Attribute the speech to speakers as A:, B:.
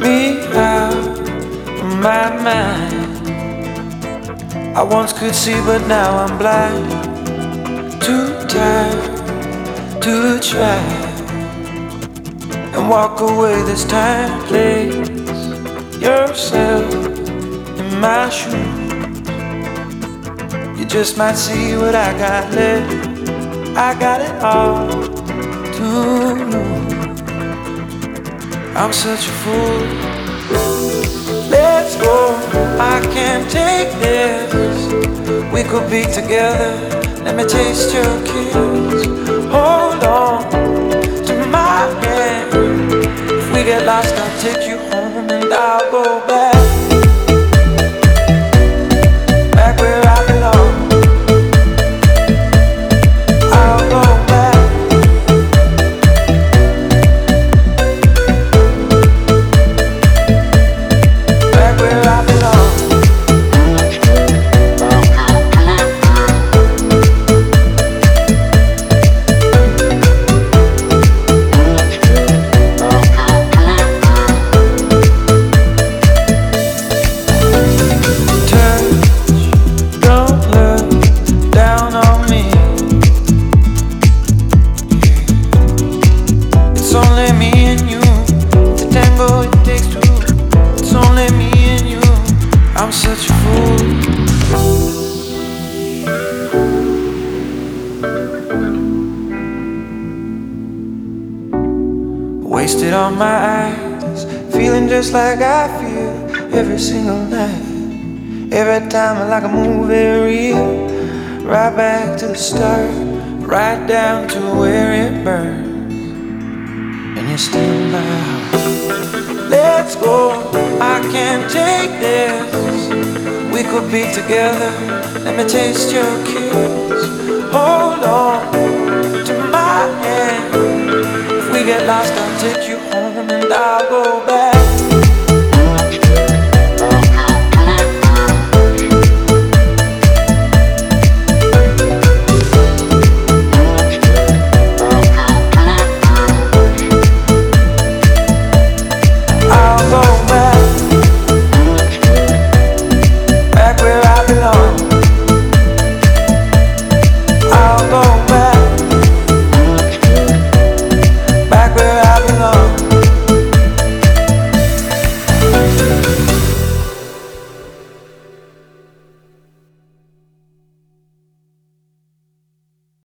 A: me out of my mind. I once could see, but now I'm blind. Too tired to try and walk away this time. Place yourself in my shoes. You just might see what I got left. I got it all to lose. I'm such a fool. Let's go, I can't take this. We could be together. Let me taste your kiss. Hold on to my hand. If we get lost, I'll take you home and I'll go back. Back where I belong. I'll go back. Back where I belong. I'm such a fool. Wasted on my eyes, feeling just like I feel every single night. Every time I like a movie reel. Right back to the start, right down to where it burns. And you're still in my house. Let's go, I can't take this. We could be together. Let me taste your kiss. Hold on to my hand. If we get lost, I'll take you home and I'll go back.